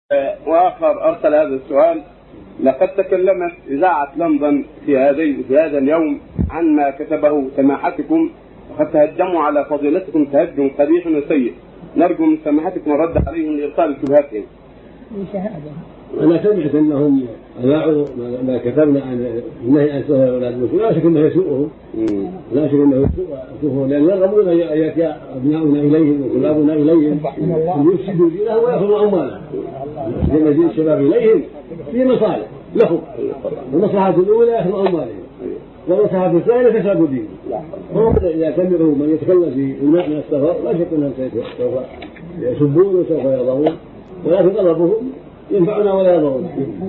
وآخر أرسل هذا السؤال: لقد تكلمت إذاعة لندن في هذا اليوم عن ما كتبه سماحتكم، وقد تهجموا على فضيلتكم تهجم قبيح وسيء، نرجو من سماحتكم الرد عليهم لإبطال شبهاتهم. أنا سمعت أنهم أذاعوا ما كتبنا عن النهي عن سهر أولاد المسلمين، لا شك أنه يسوءهم، لا شك أنه يسوءهم، لأن يرغبون أن يأتي أبناؤنا إليهم وطلابنا إليهم ليفسدوا دينه ويأخذوا أموالهم، لأن دين الشباب إليهم في مصالح لهم، المصلحة الأولى يأخذ أموالهم، والمصلحة الثانية تسلب دينهم. هم إذا سمعوا من يتكلم في الماء من السفر لا شك أنهم سوف يسبون وسوف يرضون، ولكن طلبهم ينفعنا ولا يضرنا،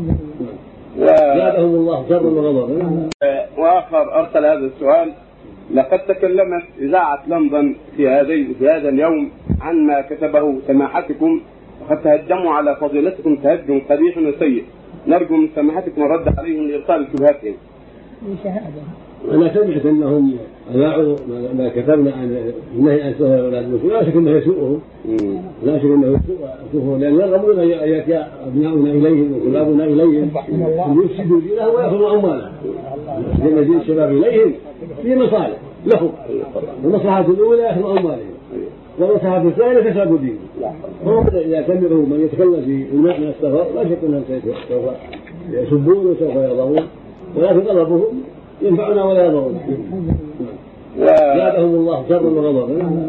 زادهم الله شر وغضبا. وآخر أرسل هذا السؤال: لقد تكلمت إذاعة لندن في هذا اليوم عن ما كتبه سماحتكم، وقد تهجموا على فضيلتكم تهجم قبيح وسيء، نرجو من سماحتكم الرد عليهم لإبطال شبهاتهم. أنا سمعت أنهم أذاعوا ما كتبنا عن النهي عن سهر أولاد المسلمين، لا شك أنه يسوءهم، لا شك أنه يسوءهم، لأن يرغبون أن يأتي أبناؤنا إليهم وطلابنا إليهم ليفسدوا دينه ويأخذوا أموالهم، لأن دين الشباب إليهم في مصالح لهم، المصلحة الأولى يأخذ أموالهم، والمصلحة الثانية تسلب دينهم. هم إذا سمعوا من يتكلم في الماء من السفر لا شك أنهم سوف يسبون وسوف يرضون، ولكن طلبهم ينفعنا ولا يضرنا، زادهم الله شر وغضبا.